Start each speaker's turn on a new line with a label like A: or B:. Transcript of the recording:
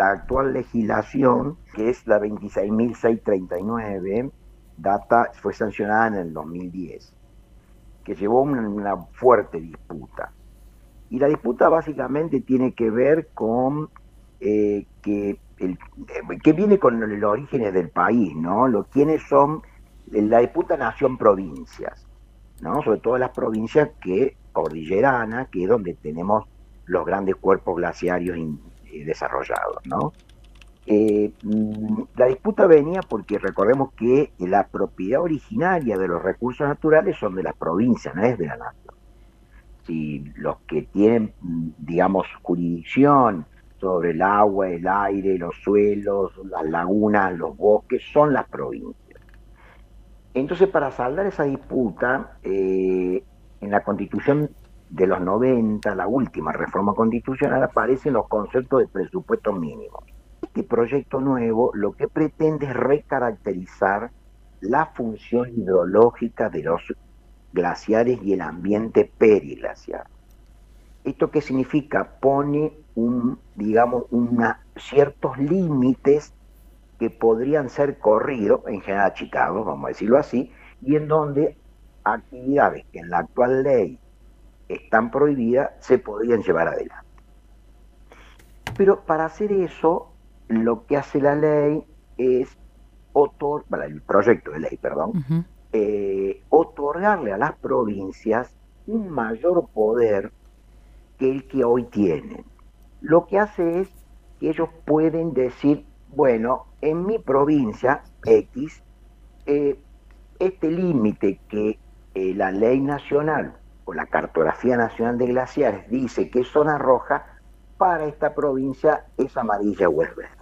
A: la actual legislación, que es la 26.639, fue sancionada en el 2010, que llevó una fuerte disputa. Y la disputa básicamente tiene que ver con que viene con el origen del país, ¿no? Quiénes son, la disputa nació en provincias, ¿no? Sobre todo las provincias cordilleranas, que es donde tenemos los grandes cuerpos glaciarios desarrollados, ¿no? La disputa venía porque recordemos que la propiedad originaria de los recursos naturales son de las provincias, no es de la nación. Si los que tienen, digamos, jurisdicción sobre el agua, el aire, los suelos, las lagunas, los bosques, son las provincias. Entonces, para saldar esa disputa, en la Constitución de los 90, la última reforma constitucional, aparecen los conceptos de presupuestos mínimos. Este proyecto nuevo lo que pretende es recaracterizar la función hidrológica de los glaciares y el ambiente periglaciar. ¿Esto qué significa? Pone ciertos límites que podrían ser corridos, en general achicados, vamos a decirlo así, y en donde actividades que en la actual ley están prohibidas se podrían llevar adelante. Pero para hacer eso, lo que hace la ley es el proyecto de ley, perdón, otorgarle a las provincias un mayor poder que el que hoy tienen. Lo que hace es que ellos pueden decir, bueno, en mi provincia X, este límite que la ley nacional o la cartografía nacional de glaciares dice que es zona roja, para esta provincia es amarilla o es verde.